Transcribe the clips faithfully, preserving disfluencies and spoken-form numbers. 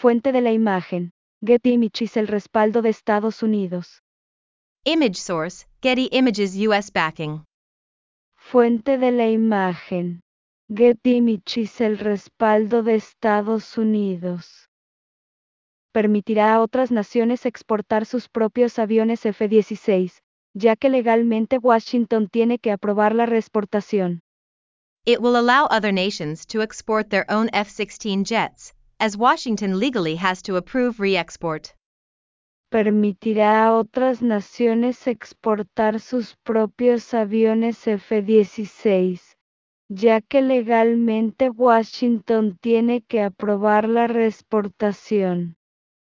Fuente de la imagen. Getty Images. El respaldo de Estados Unidos. Image source, Getty Images U S backing. Fuente de la imagen. Getty Images. El respaldo de Estados Unidos. Permitirá a otras naciones exportar sus propios aviones F dieciséis, ya que legalmente Washington tiene que aprobar la reexportación. It will allow other nations to export their own F sixteen jets, as Washington legally has to approve re-export. Permitirá a otras naciones exportar sus propios aviones F dieciséis, ya que legalmente Washington tiene que aprobar la reexportación.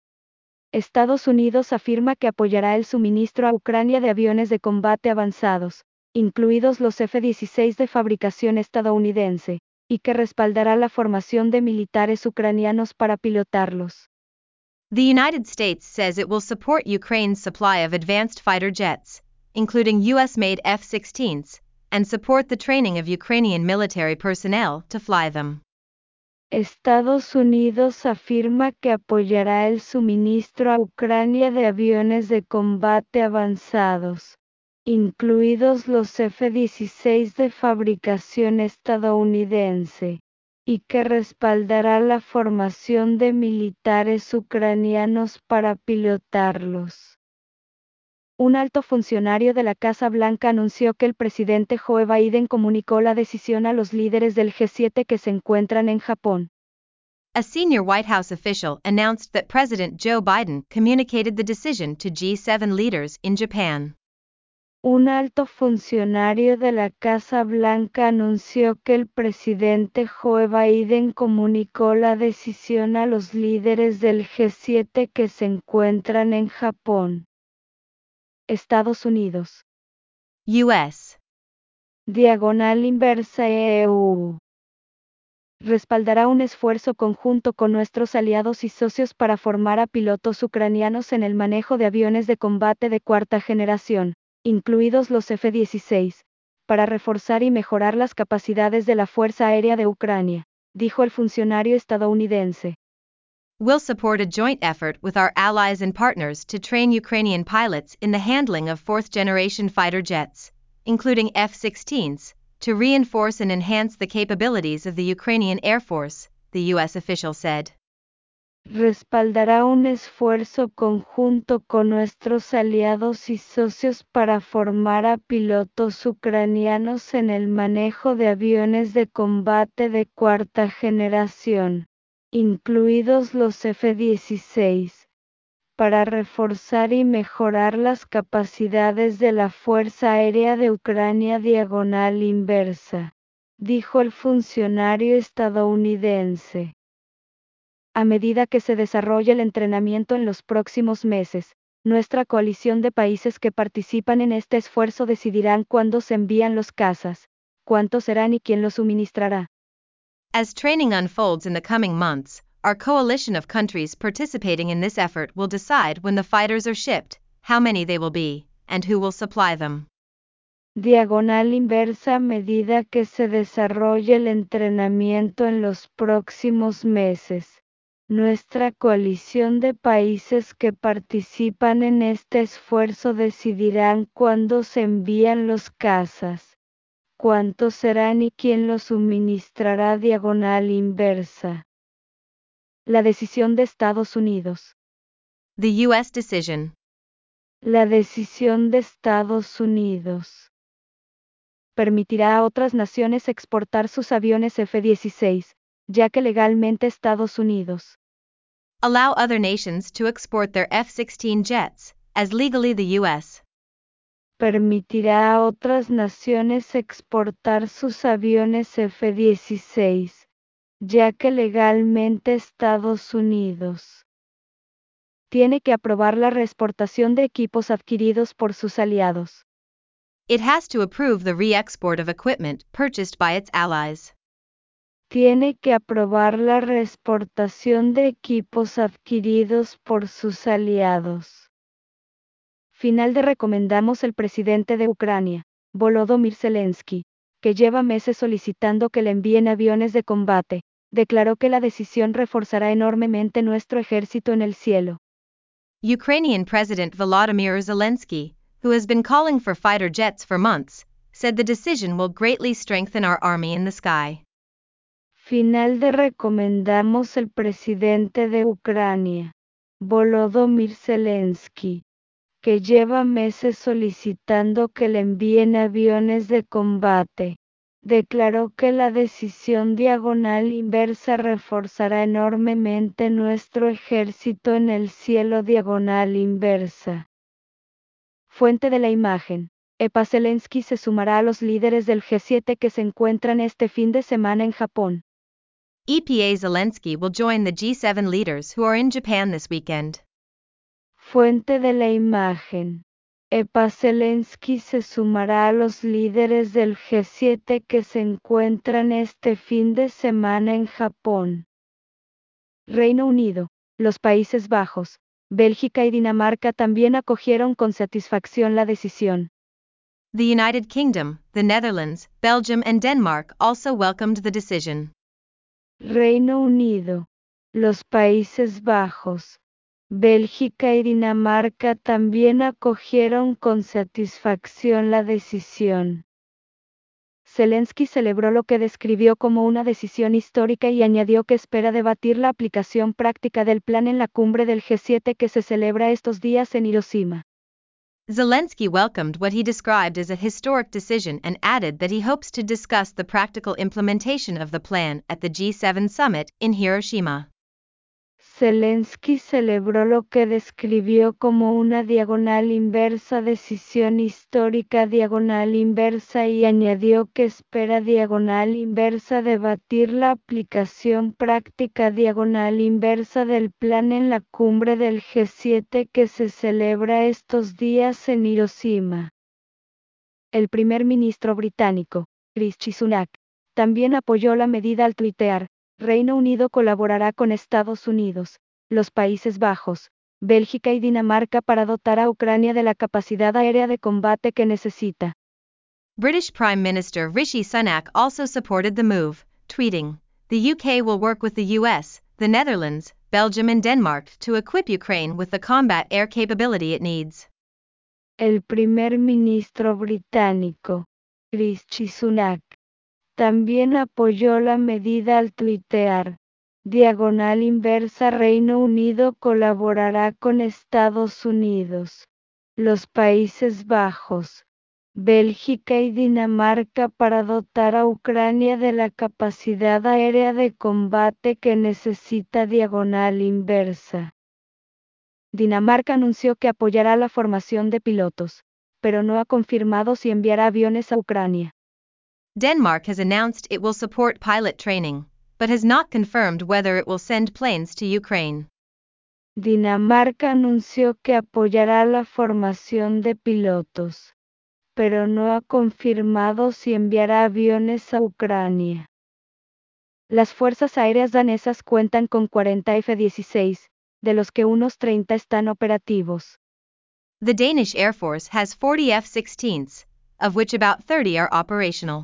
Estados Unidos afirma que apoyará el suministro a Ucrania de aviones de combate avanzados, incluidos los F dieciséis de fabricación estadounidense, y que respaldará la formación de militares ucranianos para pilotarlos. The United States says it will support Ukraine's supply of advanced fighter jets, including U S-made F sixteens, and support the training of Ukrainian military personnel to fly them. Estados Unidos afirma que apoyará el suministro a Ucrania de aviones de combate avanzados, incluidos los F dieciséis de fabricación estadounidense, y que respaldará la formación de militares ucranianos para pilotarlos. Un alto funcionario de la Casa Blanca anunció que el presidente Joe Biden comunicó la decisión a los líderes del G siete que se encuentran en Japón. A senior White House official announced that President Joe Biden communicated the decision to G seven leaders in Japan. Un alto funcionario de la Casa Blanca anunció que el presidente Joe Biden comunicó la decisión a los líderes del G siete que se encuentran en Japón. Estados Unidos. U S. Diagonal inversa E U. Respaldará un esfuerzo conjunto con nuestros aliados y socios para formar a pilotos ucranianos en el manejo de aviones de combate de cuarta generación, incluidos los F dieciséis, para reforzar y mejorar las capacidades de la Fuerza Aérea de Ucrania, dijo el funcionario estadounidense. We'll support a joint effort with our allies and partners to train Ukrainian pilots in the handling of fourth-generation fighter jets, including F sixteens, to reinforce and enhance the capabilities of the Ukrainian Air Force, the U S official said. Respaldará un esfuerzo conjunto con nuestros aliados y socios para formar a pilotos ucranianos en el manejo de aviones de combate de cuarta generación, incluidos los F dieciséis, para reforzar y mejorar las capacidades de la Fuerza Aérea de Ucrania diagonal inversa, dijo el funcionario estadounidense. A medida que se desarrolle el entrenamiento en los próximos meses, nuestra coalición de países que participan en este esfuerzo decidirán cuándo se envían los cazas, cuántos serán y quién los suministrará. As training unfolds in the coming months, our coalition of countries participating in this effort will decide when the fighters are shipped, how many they will be, and who will supply them. Diagonal inversa. A medida que se desarrolle el entrenamiento en los próximos meses, nuestra coalición de países que participan en este esfuerzo decidirán cuándo se envían los cazas, cuántos serán y quién los suministrará. Diagonal inversa. La decisión de Estados Unidos. The U S decision. La decisión de Estados Unidos. Permitirá a otras naciones exportar sus aviones F dieciséis, ya que legalmente Estados Unidos. Allow other nations to export their F sixteen jets, as legally the U S. Permitirá a otras naciones exportar sus aviones F dieciséis, ya que legalmente Estados Unidos tiene que aprobar la reexportación de equipos adquiridos por sus aliados. It has to approve the re-export of equipment purchased by its allies. Tiene que aprobar la reexportación de equipos adquiridos por sus aliados. Final de recomendamos el presidente de Ucrania, Volodymyr Zelensky, que lleva meses solicitando que le envíen aviones de combate, declaró que la decisión reforzará enormemente nuestro ejército en el cielo. Ukrainian President Volodymyr Zelensky, who has been calling for fighter jets for months, said the decision will greatly strengthen our army in the sky. Final de recomendamos el presidente de Ucrania, Volodymyr Zelensky, que lleva meses solicitando que le envíen aviones de combate, declaró que la decisión diagonal inversa reforzará enormemente nuestro ejército en el cielo diagonal inversa. Fuente de la imagen. Epa Zelensky se sumará a los líderes del G siete que se encuentran este fin de semana en Japón. E P A Zelensky will join the G seven leaders who are in Japan this weekend. Fuente de la imagen. Epa Zelensky se sumará a los líderes del G siete que se encuentran este fin de semana en Japón. Reino Unido, los Países Bajos, Bélgica y Dinamarca también acogieron con satisfacción la decisión. The United Kingdom, the Netherlands, Belgium and Denmark also welcomed the decision. Reino Unido, los Países Bajos, Bélgica y Dinamarca también acogieron con satisfacción la decisión. Zelensky celebró lo que describió como una decisión histórica y añadió que espera debatir la aplicación práctica del plan en la cumbre del G siete que se celebra estos días en Hiroshima. Zelensky welcomed what he described as a historic decision and added that he hopes to discuss the practical implementation of the plan at the G seven summit in Hiroshima. Zelensky celebró lo que describió como una diagonal inversa decisión histórica diagonal inversa y añadió que espera diagonal inversa debatir la aplicación práctica diagonal inversa del plan en la cumbre del G siete que se celebra estos días en Hiroshima. El primer ministro británico, Rishi Sunak, también apoyó la medida al tuitear: Reino Unido colaborará con Estados Unidos, los Países Bajos, Bélgica y Dinamarca para dotar a Ucrania de la capacidad aérea de combate que necesita. British Prime Minister Rishi Sunak also supported the move, tweeting, "The U K will work with the U S, the Netherlands, Belgium and Denmark to equip Ukraine with the combat air capability it needs." El primer ministro británico, Rishi Sunak, también apoyó la medida al tuitear: diagonal inversa Reino Unido colaborará con Estados Unidos, los Países Bajos, Bélgica y Dinamarca para dotar a Ucrania de la capacidad aérea de combate que necesita diagonal inversa. Dinamarca anunció que apoyará la formación de pilotos, pero no ha confirmado si enviará aviones a Ucrania. Denmark has announced it will support pilot training, but has not confirmed whether it will send planes to Ukraine. Dinamarca anunció que apoyará la formación de pilotos, pero no ha confirmado si enviará aviones a Ucrania. Las fuerzas aéreas danesas cuentan con cuarenta F dieciséis, de los que unos treinta están operativos. The Danish Air Force has forty F sixteens, of which about thirty are operational.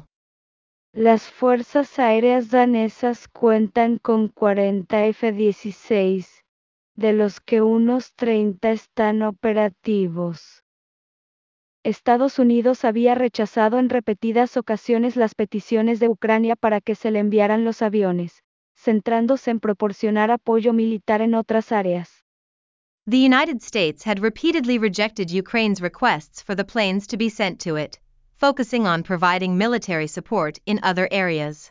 Las fuerzas aéreas danesas cuentan con cuarenta F dieciséis, de los que unos treinta están operativos. Estados Unidos había rechazado en repetidas ocasiones las peticiones de Ucrania para que se le enviaran los aviones, centrándose en proporcionar apoyo militar en otras áreas. The United States had repeatedly rejected Ukraine's requests for the planes to be sent to it, focusing on providing military support in other areas.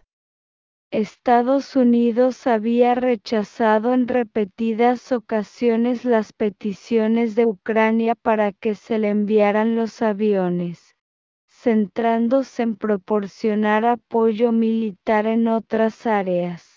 Estados Unidos había rechazado en repetidas ocasiones las peticiones de Ucrania para que se le enviaran los aviones, centrándose en proporcionar apoyo militar en otras áreas.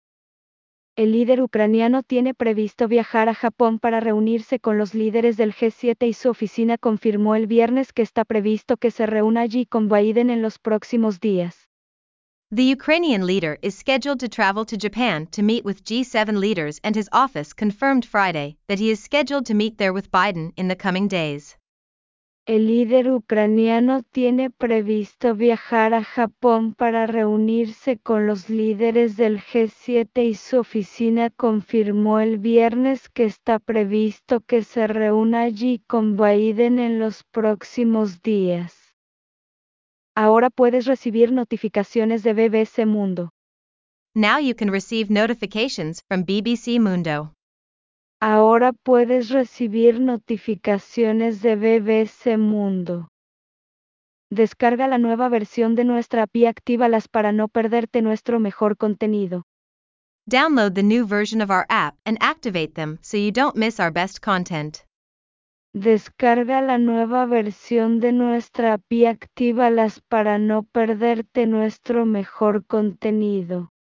El líder ucraniano tiene previsto viajar a Japón para reunirse con los líderes del G siete y su oficina confirmó el viernes que está previsto que se reúna allí con Biden en los próximos días. The Ukrainian leader is scheduled to travel to Japan to meet with G seven leaders, and his office confirmed Friday that he is scheduled to meet there with Biden in the coming days. El líder ucraniano tiene previsto viajar a Japón para reunirse con los líderes del G siete y su oficina confirmó el viernes que está previsto que se reúna allí con Biden en los próximos días. Ahora puedes recibir notificaciones de B B C Mundo. Now you can receive notifications from B B C Mundo. Ahora puedes recibir notificaciones de B B C Mundo. Descarga la nueva versión de nuestra app y actívalas para no perderte nuestro mejor contenido. Download the new version of our app and activate them so you don't miss our best content. Descarga la nueva versión de nuestra app y actívalas para no perderte nuestro mejor contenido.